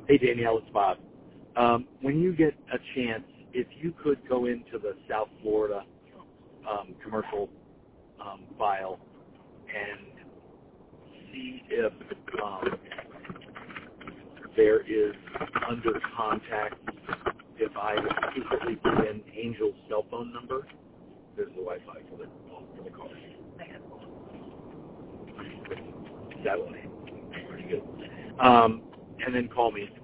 Hey, Danielle, it's Bob. When you get a chance, if you could go into the South Florida commercial file and see if there is under contact, if I secretly put in Angel's cell phone number. There's the Wi-Fi for the car. Satellite. Pretty good. And then call me